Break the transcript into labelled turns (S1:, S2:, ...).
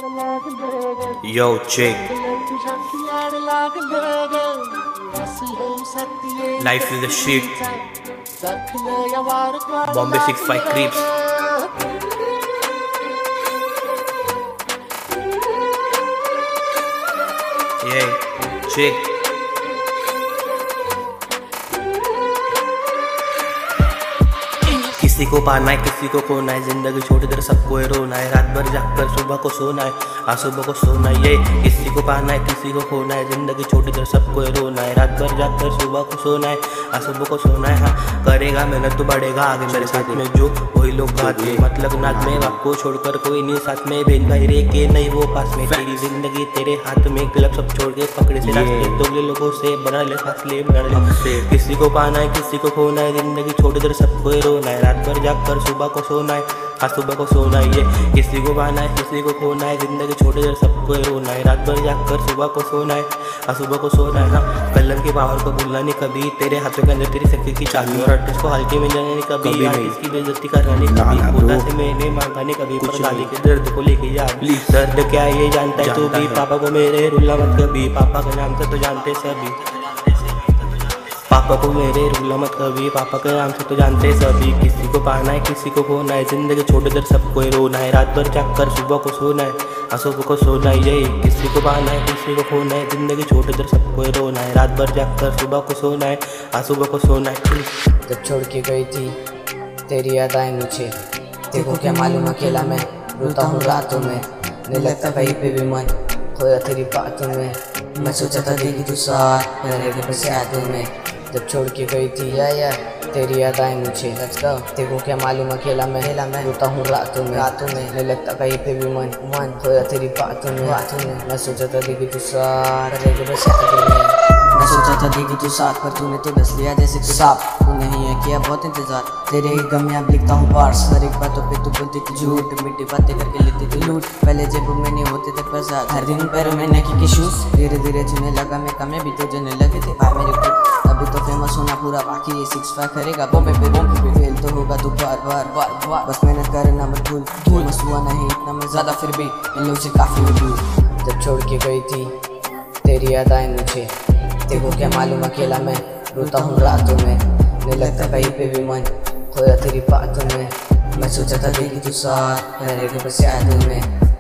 S1: Yo, chick. Life is the shit. Bombay 65 creeps. Yeah, chick. किसी को पाना है किसी को खोना है, जिंदगी छोड़ कर सबको रोना है, रात भर जागकर सुबह को सोना है, सुबह को सोना है। ये किसी को पाना है किसी को खोना है, जिंदगी छोड़ कर सबको रोना है, रात भर जागकर सुबह को सोना है, सुबह को सोना है। हाँ करेगा मेहनत तो बढ़ेगा आगे, मेरे साथ में जो वही लोग गाते, मतलब नाच में आपको छोड़कर कोई नहीं साथ में, बेन भाई रे के नहीं वो पास में, तेरी जिंदगी तेरे हाथ में, क्लब सब छोड़ के पकड़े से रास्ते, दोगले लोगों से बना ले फासले बना ले। किसी को पाना है किसी को खोना है, जिंदगी छोड़ कर सबको रोना है, रात भर जागकर सुबह को सोना है, सुबह को सोना है। ये किसी को पाना है किसी को खोना है, जिंदगी छोड़ कर सबको रोना है, रात भर जागकर सुबह को सोना है, सुबह को सोना है। हाँ कलम के पावर को भूलना नहीं कभी, तेरे हाथों के अंदर तेरी शक्ति की चाबी, और आर्टिस्ट को हल्के में जाने नहीं कभी, आर्टिस्ट की बेइज्जती करना नहीं कभी, खुदा से मैंने मांगा नहीं कभी, पर गाली के दर्द को लेके जा। दर्द क्या ये जानता है तू भी, पापा को मेरे रुला मत कभी, पापा के नाम से तो जानते सभी, पापा को मेरे रुला मत कभी, पापा के नाम से तो जानते सभी। किसी को पाना है किसी को खोना है, जिंदगी छोड़ कर सबको रोना है, रात भर जागकर सुबह को सोना है, सुबह को सोना है। यही किसी को पाना है किसी को खोना है, जिंदगी छोड़ कर सबको रोना है, रात भर जागकर सुबह को सोना है, सुबह को सोना है।
S2: जब छोड़ के गई थी तेरी यादें मुझे, देखो क्या मालूम अकेला मैं रोता हूँ रातों में, नहीं लगता कहीं पे भी मन खोया तेरी बातों में, मैं सोचा था देगी तू साथ रहेगी बस यादों में। जब छोड़ के गई थी या तेरी याद आई मुझे, देखो क्या मालूम अकेला मैं रोता हूँ रातों में, नहीं लगता कहीं पे भी मन खोया तेरी बातों में, मैं सोचा था देगी तू साथ रहेगी बस यादों में, मैं सोचा था देगी तू साथ, पर तूने तो डस लिया जैसे तू सांप, तू नहीं है किया बहुत इंतजार, तेरे ही गम में अब लिखता हूँ पार्स, हर एक बातों पे तू बोलती थी झूठ, मीठी बातें करके लेती थी लूट, पहले जेब में नहीं होते थे पैसा, हर दिन पैरों में नकी की शूज, धीरे धीरे चुने लगा मैं कमे भी तो जने लगे थे भाई मेरे को, अभी तो फेमस होना पूरा बाकी है, 6 करेगा बॉम्बे पे फेल तो होगा तू बार, बस मेहनत करना मत भूल, फेमस हुआ नहीं इतना मैं ज़्यादा, फिर भी इन लोग से काफ़ी दूर। जब छोड़ के गई थी तेरी याद आई मुझे, देखो क्या मालूम अकेला मैं रोता हूँ रातों में, नहीं लगता कहीं पे भी मन खोया तेरी बातों में, मैं सोचा था देगी तू साथ रहेगी बस यादों में।